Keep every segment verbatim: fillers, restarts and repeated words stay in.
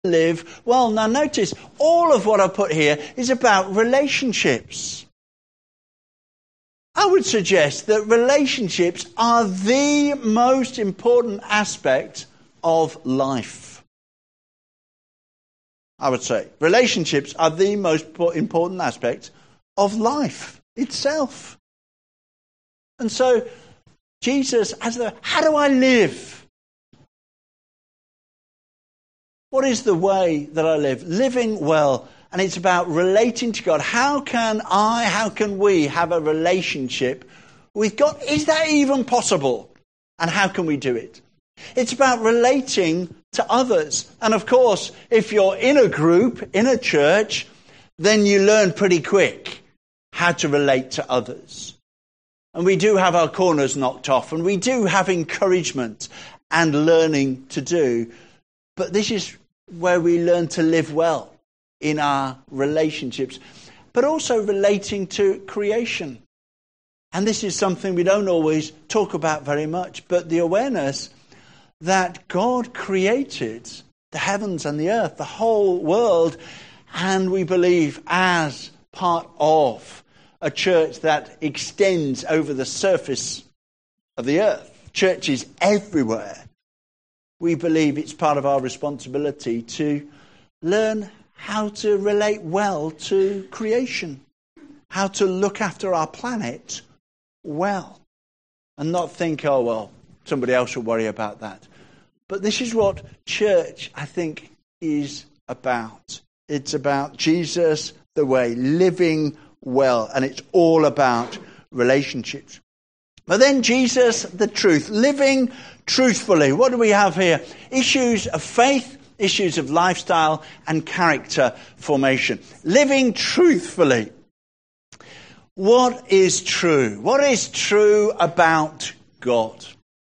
live well. Now notice, all of what I put here is about relationships. I would suggest that relationships are the most important aspect of life. I would say relationships are the most important aspect of life itself. And so Jesus, as the, how do I live? What is the way that I live? Living well. And it's about relating to God. How can I, how can we have a relationship with God? Is that even possible? And how can we do it? It's about relating to others. And of course, if you're in a group, in a church, then you learn pretty quick how to relate to others. And we do have our corners knocked off, and we do have encouragement and learning to do. But this is where we learn to live well in our relationships, but also relating to creation. And this is something we don't always talk about very much, but the awareness that God created the heavens and the earth, the whole world, and we believe as part of a church that extends over the surface of the earth, churches everywhere, we believe it's part of our responsibility to learn how to relate well to creation, how to look after our planet well, and not think, oh, well, somebody else will worry about that. But this is what church, I think, is about. It's about Jesus, the way, living well, and it's all about relationships. But then Jesus, the truth, living truthfully. What do we have here? Issues of faith, issues of lifestyle, and character formation. Living truthfully. What is true? What is true about God?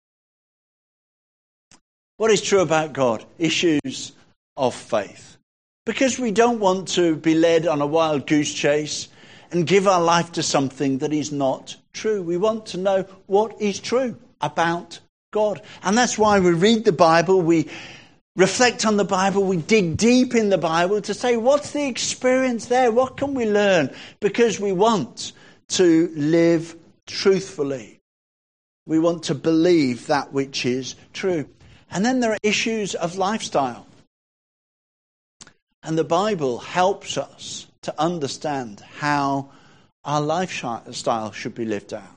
What is true about God? Issues of faith. Because we don't want to be led on a wild goose chase and give our life to something that is not true. We want to know what is true about God. And that's why we read the Bible, we reflect on the Bible, we dig deep in the Bible to say, what's the experience there? What can we learn? Because we want to live truthfully. We want to believe that which is true. And then there are issues of lifestyle. And the Bible helps us to understand how our lifestyle should be lived out.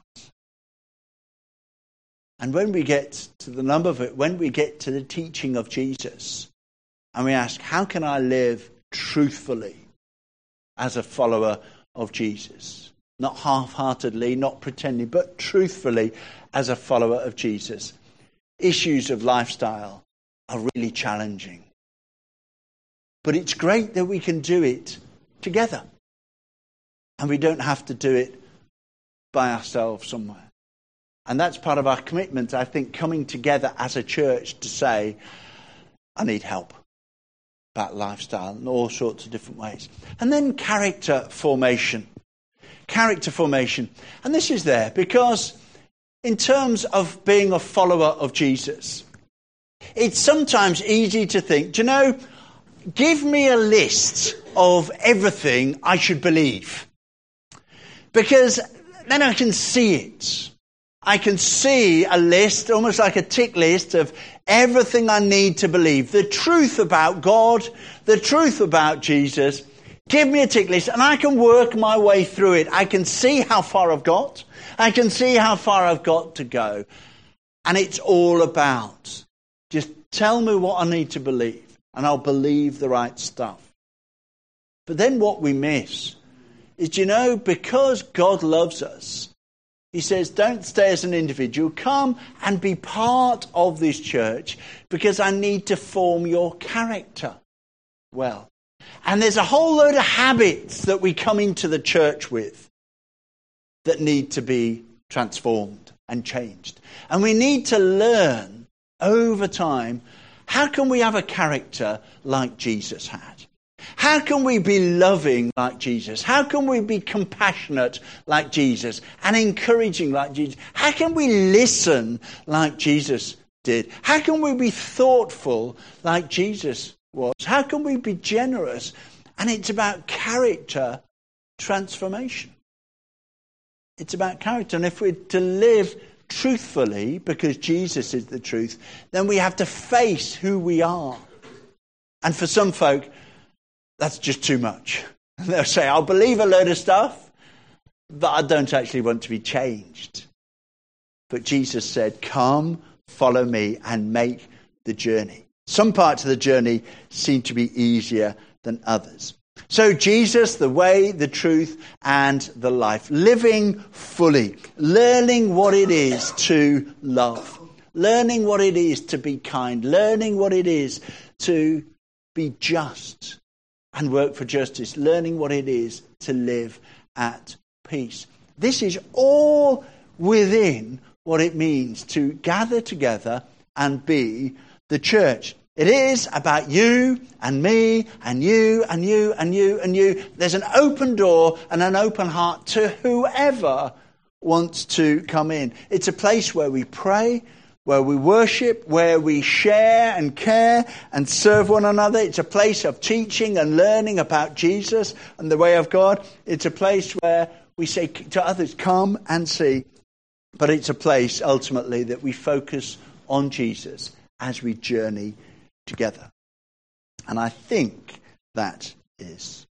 And when we get to the number of it, when we get to the teaching of Jesus, and we ask, how can I live truthfully as a follower of Jesus? Not half-heartedly, not pretending, but truthfully as a follower of Jesus. Issues of lifestyle are really challenging. But it's great that we can do it together. And we don't have to do it by ourselves somewhere. And that's part of our commitment, I think, coming together as a church to say, I need help about lifestyle in all sorts of different ways. And then character formation. Character formation. And this is there because in terms of being a follower of Jesus, it's sometimes easy to think, do you know, give me a list of everything I should believe. Because then I can see it. I can see a list, almost like a tick list of everything I need to believe. The truth about God, the truth about Jesus. Give me a tick list and I can work my way through it. I can see how far I've got. I can see how far I've got to go. And it's all about just tell me what I need to believe and I'll believe the right stuff. But then what we miss is, you know, because God loves us, he says, don't stay as an individual. Come and be part of this church because I need to form your character well. And there's a whole load of habits that we come into the church with that need to be transformed and changed. And we need to learn over time, how can we have a character like Jesus had? How can we be loving like Jesus? How can we be compassionate like Jesus and encouraging like Jesus? How can we listen like Jesus did? How can we be thoughtful like Jesus was. How can we be generous? And it's about character transformation. It's about character. And if we're to live truthfully, because Jesus is the truth, then we have to face who we are. And for some folk, that's just too much. They'll say, I'll believe a load of stuff, but I don't actually want to be changed. But Jesus said, come, follow me, and make the journey. Some parts of the journey seem to be easier than others. So Jesus, the way, the truth, and the life. Living fully. Learning what it is to love. Learning what it is to be kind. Learning what it is to be just and work for justice. Learning what it is to live at peace. This is all within what it means to gather together and be the church. It is about you and me and you and you and you and you. There's an open door and an open heart to whoever wants to come in. It's a place where we pray, where we worship, where we share and care and serve one another. It's a place of teaching and learning about Jesus and the way of God. It's a place where we say to others, come and see. But it's a place, ultimately, that we focus on Jesus as we journey together. And I think that is